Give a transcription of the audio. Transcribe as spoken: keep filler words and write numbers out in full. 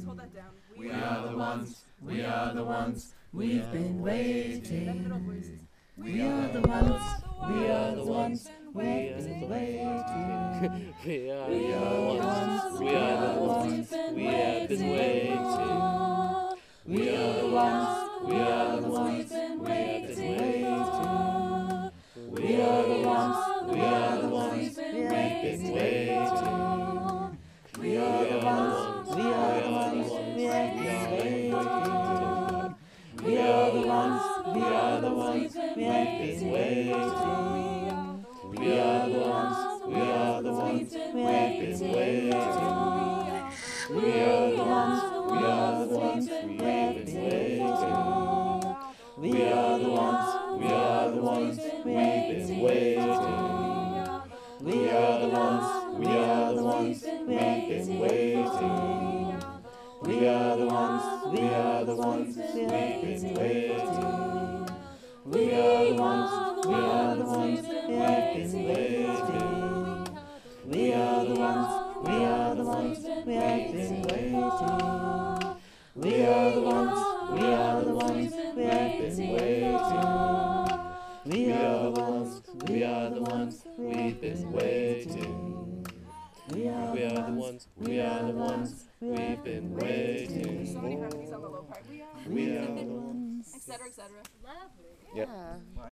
Just hold that down. We are the ones, we are the ones, we've been waiting. We are the ones, we are the ones, we've been waiting. We are the ones, we are the ones, we have been waiting. We are the ones, we are the ones, we have been waiting. We are the ones, we are the ones, we've been waiting. We are the ones, we are the ones, we have been waiting. We are the ones, we are the ones, we have been waiting. We are the ones, we are the ones, we have been waiting. We are the ones, we are the ones, we have been waiting. We are the ones, we are the ones, we've been waiting. We are the ones, we are the ones, we've been waiting. We are the ones, we are the ones, we've been waiting. We are the ones, we are the ones, we've been waiting. We are the ones, we are the ones, we've been waiting. We are the ones, we are the ones, we've been waiting. We are the ones, we are the ones, we've been waiting. We are the ones, we are the ones, we've been waiting. So many harmonies on the low part. We are, We are the ones. et cetera, et cetera. Lovely. Yep.